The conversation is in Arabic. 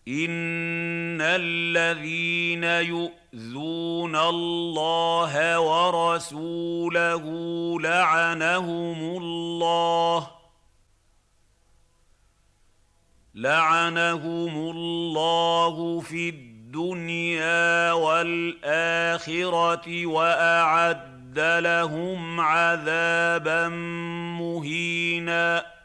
إِنَّ الَّذِينَ يُؤْذُونَ اللَّهَ وَرَسُولَهُ لعنهم الله في الدنيا والآخرة وأعد لهم عذابا مهينا